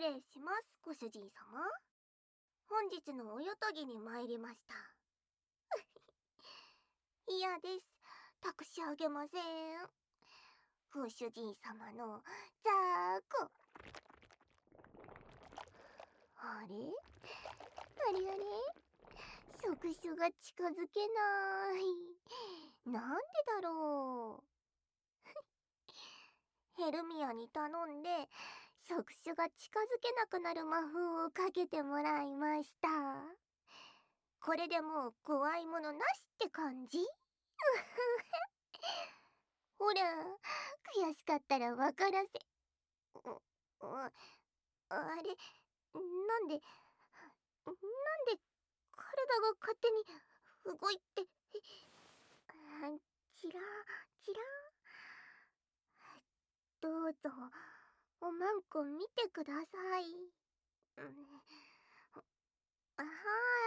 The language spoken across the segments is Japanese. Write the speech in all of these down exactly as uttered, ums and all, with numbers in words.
礼します、ご主人様。本日のおよとぎに参りました。嫌です。託しあげません。ご主人様のザーコ。あれあれあれ、触手が近づけない。なんでだろう。ヘルミアに頼んで触手が近づけなくなる魔法をかけてもらいました。これでもう怖いものなしって感じ。ほら、悔しかったら分からせ。う、う、あれ、なんで、なんで体が勝手に動いて、あちらちら。どうぞ、おまんこ見てください。うん、はーい。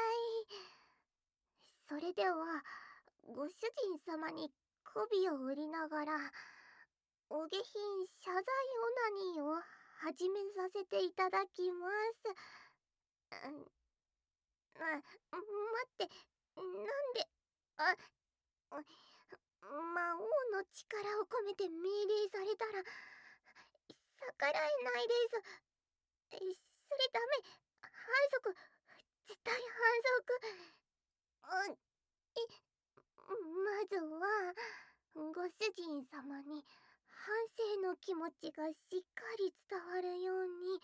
それでは、ご主人様に媚びを売りながら、お下品謝罪オナニーを始めさせていただきます。うん、あ、待って、なんで、あ、魔王の力を込めて命令されたら、逆らえないです。それダメ。反則。絶対反則。うん、まずは、ご主人様に反省の気持ちがしっかり伝わるように、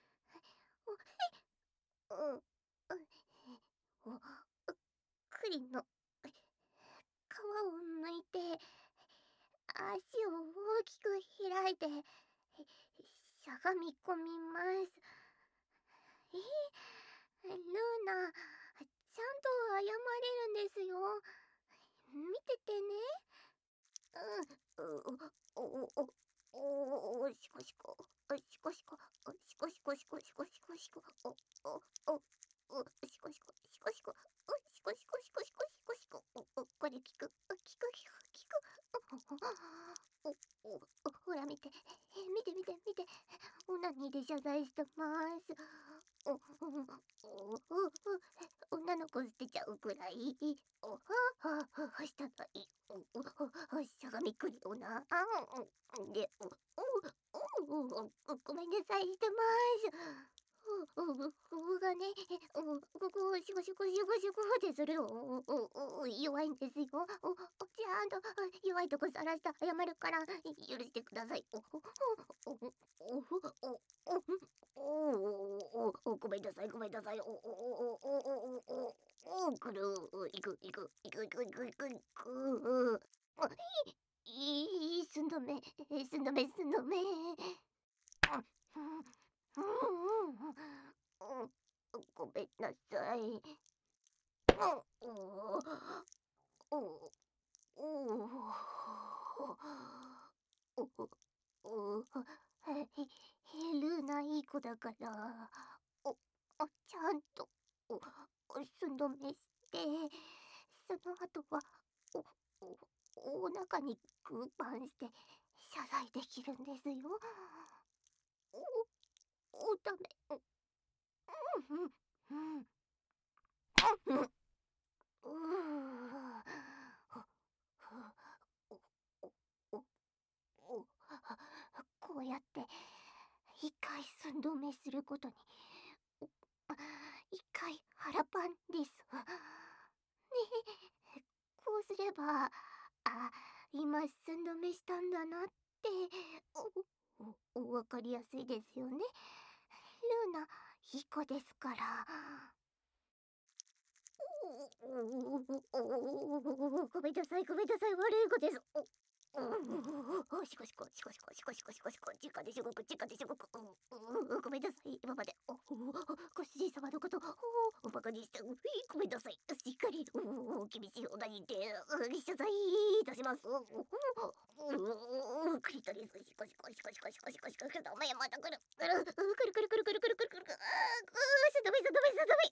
お、うん、お、栗の皮を剥いて、足を大きく開いて、しゃがみ込みます。え、ルーナ、ちゃんと謝れるんですよ。見ててね。うん、お、お、お、お、お、しこしこ、しこしこ、しこしこしこしこしこしこ、お、お、お、お、しこしこ、しこしこ、お、しこしこしこしこしこしこ、お、お、これ聞く、聞く、聞く、聞く、お、お、お、ほら見て、見て見て見て、オナニーで謝罪してます。お、お、お、お、女の子捨てちゃうくらい、お、はははしたない、お、お、しゃがみくりよな、あん、で、お、お、お、お、ごめんなさいしてます。お、お、ここがね、お、ここをシコシコシコシコってするお、お、お、弱いんですよ。お、お、ちゃんと弱いとこさらして謝るから許してください。お、お、お、お、お、お、お、ごめんなさい、ごめんなさい。お、お、お、お、お、お、お、くる、いく、いく、いく、いく、いく、いく、いく。あ、いい、すんどめ、すんどめ、すんどめ。うん、うん、ごめんなさい。うん、お、お、お、お、お、ヘルーナいい子だから、お、お、ちゃんと、お、お、寸止めして、その後は、お、お、お腹にグーパンして謝罪できるんですよ。お、お、ダメ。うん、うん、うん、うん、うお、お、こうやって一回寸止めすることに一回腹パンです。ね、こうすれば、あ、今寸止めしたんだなってお、お、お分かりやすいですよね。ルーナいい子ですから。ごめんなさい、ごめんなさい、悪い子です。お、しこしこ、しこしこ、しこしこ、しこしこ、直でしごく、直でしごく。ごめんなさい、今まで。お、ご主人様のこと、おバカにして、ごめんなさい。しっかり、厳しいお題で、謝罪いたします。クリトリス、しこしこ、しこしこ、しこしこ、しこしこ、お前また来る。くるくるくるくるくるくるくるくる。あー、すんどめ、すんどめ、すんどめ。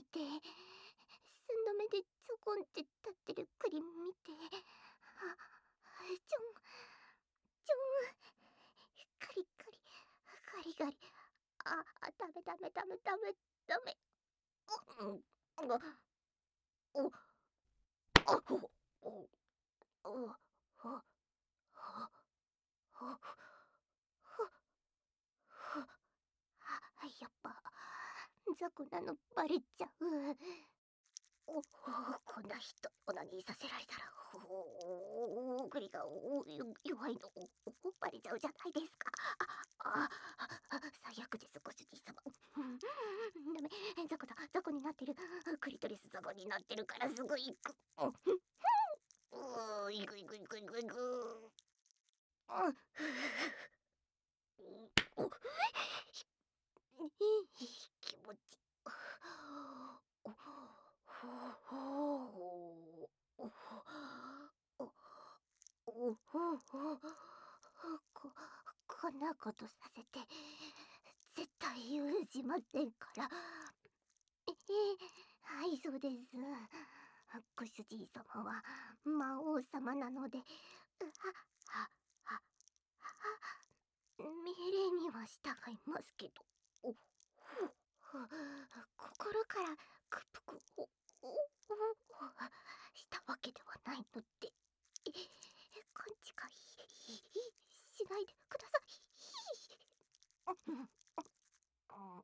て、寸止めでちょこんって立ってる栗見て、あ、ちょん、ちょん、カリカリ、ガリガリ、あ、あ、ダメダメダメダメダメ。うん、あ、お、あ、ほ、お、お、ほ、ほ、ほ、ほ、あ、やっぱ、雑魚なのバレちゃう。お、こんな人、オナニーさせられたら、おお、栗がおよ弱いの、おバレちゃうじゃないですか。あ、あ、あ、最悪です、ご主人様。うん、ダメ、雑魚だ、雑魚になってる。クリトリス雑魚になってるからすぐ行く。うん、行く行く行く行く行く。あ、お、いい気持ち。お、ほほお、お、お、ほほこ、こんなことさせて絶対許しませんから。ええ、はい、そうです。ご主人様は魔王様なので、うは、は、は、は、命令には従いますけど、お、ほ、心から屈服を、お、お、したわけではないので、え、勘違いしないでください。うん、うん、はい、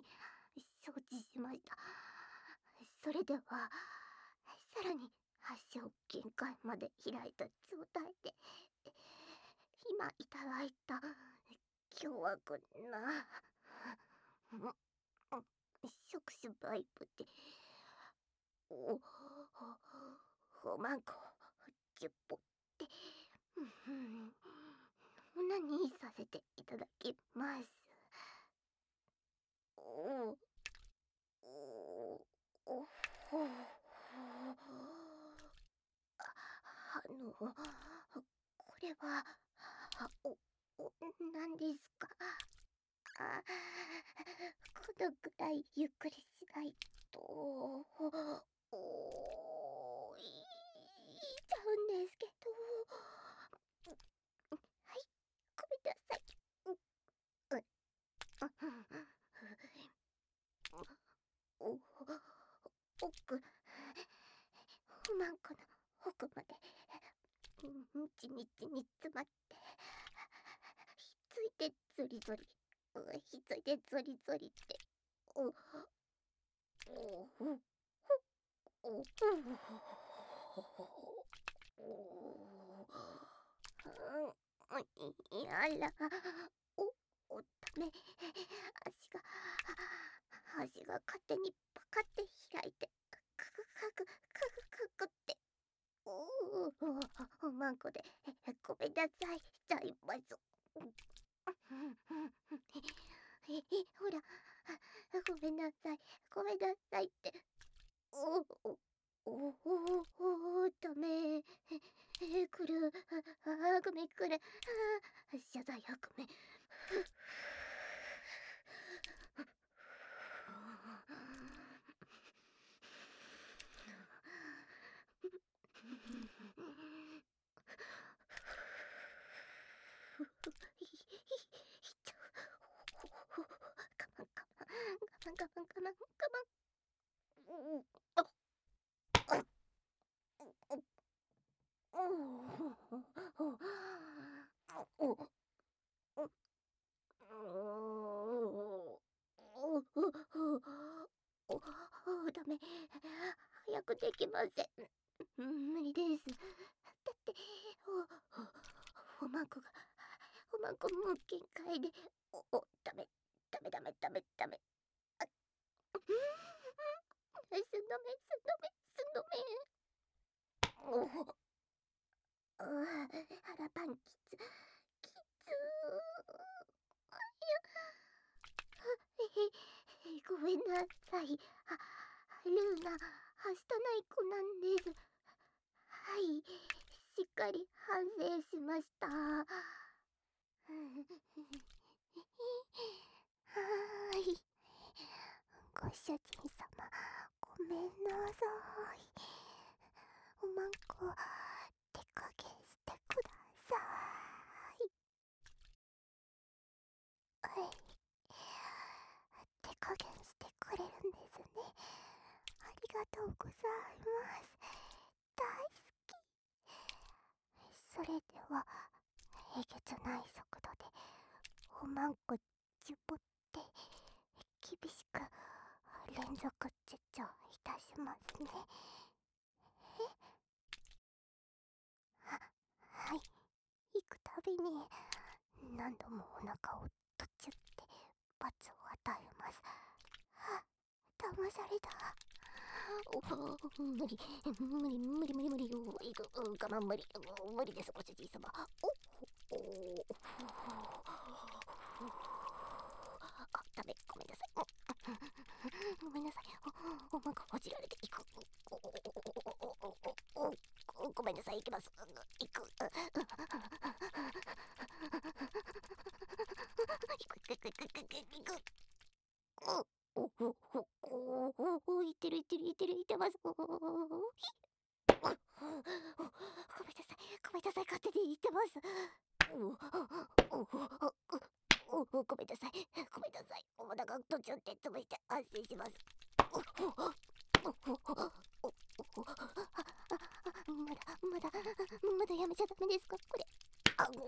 承知しました。それでは、さらに足を限界まで開いた状態で、今いただいた凶悪な、うん、触手バイブで、お、おまんこじゅっぽんで、うん、オナニーさせていただきます。お、お、お、ほ、あの、これは、お、お、なんですか。あ、このくらいゆっくりしないと、お、いちゃうんですけど。はい、ごめんなさい。う、う、お、奥、おまんこの奥まで、みちみちに詰まって、ひっついてゾリゾリ、ひっついてゾリゾリって、お、お、お、お、お、やら、お、お、ダメ、足が、足が勝手にパカって開いて、かくかく、かくかくって、おお、おまんこで、ごめんなさい、ちゃいます。え、え、ほら、ごめんなさい、ごめんなさいって。おお、おお、お、ダメ。え、来る。あ、ごめん、来る。あ、謝罪や、ごめん。我慢我慢我慢我慢我慢我慢。うん、あ、あ、おお、お、ダメ。早くできません。無理です。だって、お、おまんこが、おまんこもう限界で、お、お、ダメ、ダメダメダメダメ。あ、すんどめ、すんどめ、すんどめ。お、あ、腹パンキツ、キツー。え、ごめんなさい。あ、ルーナ、はしたない子なんです。はい、しっかり反省しました。はーい、 ご主人様、ごめんなさい。おまんこ、手加減してください。はい。手加減してくれるんですね。ありがとうございます。大好き。それでは、えげつない速度で、おまんこじゅぼって厳しく連続チュッチョいたしますね。えは、はい。行くたびに何度もお腹をとちゅって罰を与えます。は、騙された。お無理無理無理無理無理よ。いく我慢無理無理ですご主人様。おおあ、ダメ、ごめんなさい。ごめんなさい。お、おまんこほじられていく。お、お、お、お、お、ごめんなさい。いきます。いく。いく、いく、いく、いく、いく、いく。お、お、お、お、お、いってる、いってる、いってる、いってます。お、ひ。ごめんなさい。ごめんなさい。勝手に言ってます。お、お、お、お、ごめんなさい。ごめんなさい。お腹途中で潰して安心します。お、お、お、お、お、まだ、まだ、まだやめちゃダメですかこれ。あ、ご、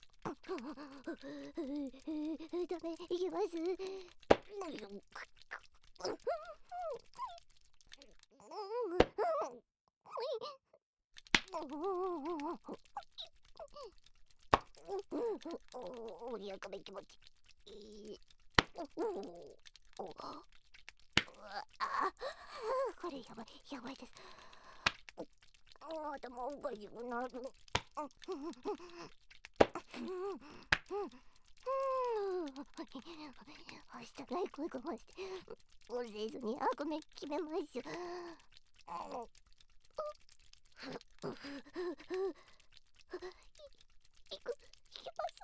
ダメ、いきます。おりやかめ気持ちいい。おおあこれやばいやばいです。頭おかしくなる。明日ない声我慢しておせずにあごめん決めましょう。いく、いきます。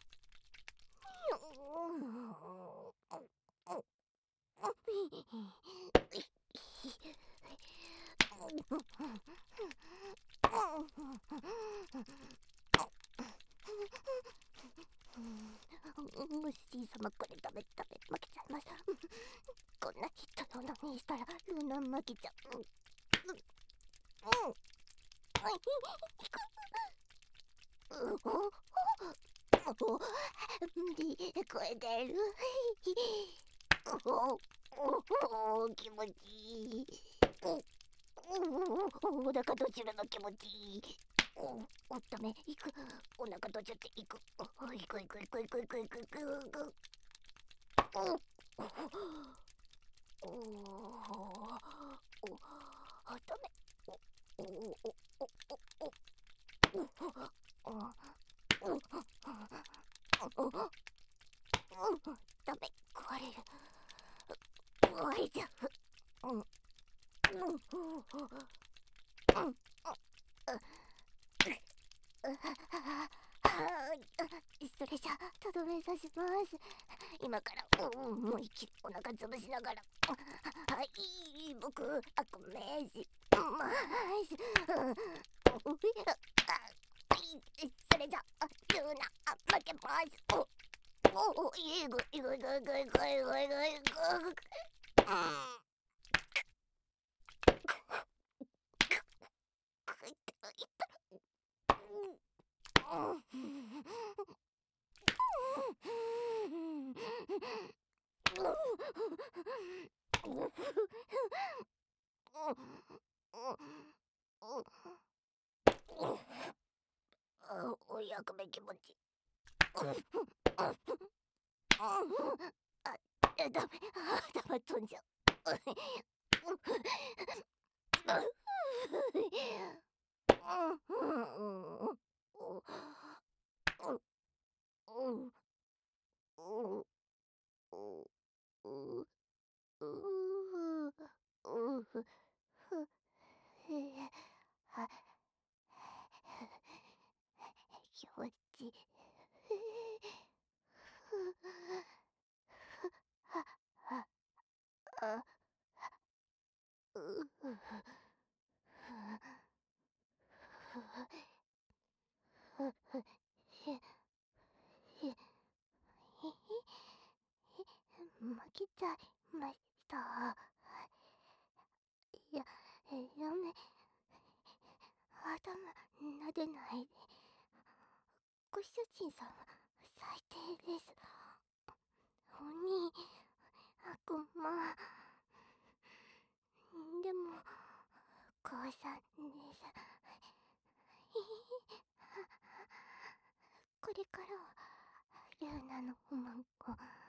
ご主人様これ食べ食べ負けちゃいました。こんな人用のにしたらルーナ負けちゃう。うんうんはい、無理、超えてる。おお気持ちいい。おお腹どちらの気持ちいい。おおダメ、いく。お腹どちらっていく。おいくいくいくいくいくいくいく。おおおおダメ。おおおおおおダメ壊れる壊れちゃう。うんうんうんそれじゃとどめさします。今から思いっきりお腹潰しながらはい僕あごめんしまーしそれじゃルーナ負けます。おおいぐいぐいぐいぐいぐいぐいぐいぐいお役目気持ちあダメ頭飛んじゃう。気持ちいい。あううふふふへへへ負けちゃいました。いや、やめ、頭撫でないで。ご主人様、最低です。鬼、悪魔。でも、降参です。これからは、ルーナのおまんこ。